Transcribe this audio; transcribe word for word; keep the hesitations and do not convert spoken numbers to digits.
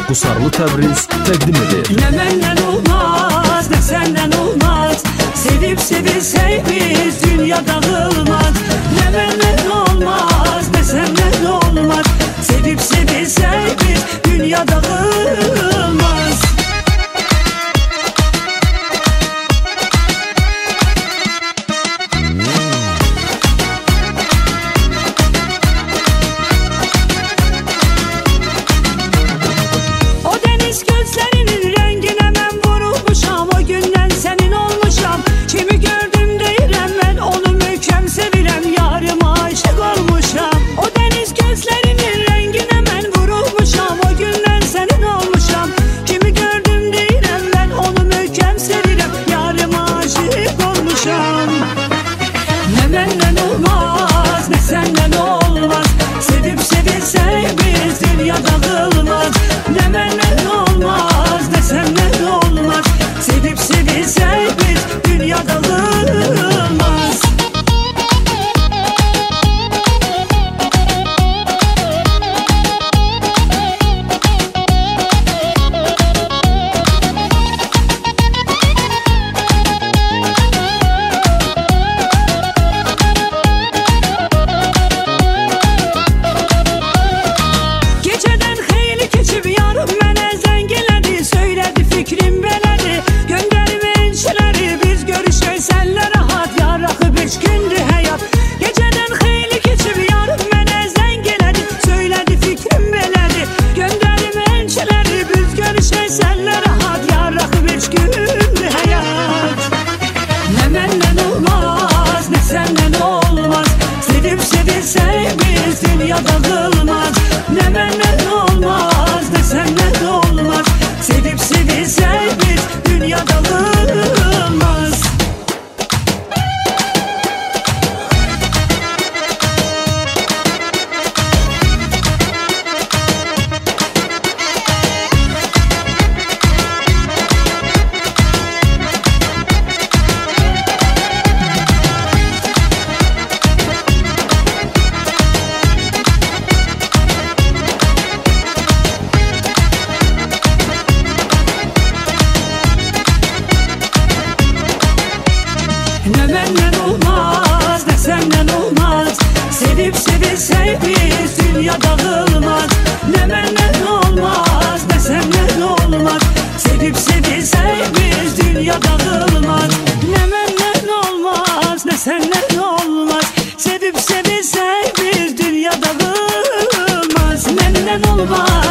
Qusarlı Təbriz təqdim edir. Ne benden olmaz, ne senden olmaz. Sevip sevilsek biz dünya dağılmaz. Ne benden olmaz, ne senden olmaz. Sevip sevilsek biz dünya dağılmaz. Ne benden olmaz, ne senden olmaz. Sevip sevilsek biz dünya dağılmaz. Ne benden olmaz, ne senden olmaz. Sevip sevilsek biz dünya dağılmaz. Sevilsek biz dünya dağılmaz. Ne benden olmaz, ne senden olmaz. Sevip sevilsek biz dünya dağılmaz. Ne benden olmaz, ne senden olmaz. Sevip sevilsek biz dünya dağılmaz. Ne benden olmaz, ne senden olmaz. Sevip sevilsek biz dünya dağılmaz. Ne benden olmaz, ne senden olmaz. Sevip sevilsek biz dünya dağılmaz. Benden olmaz.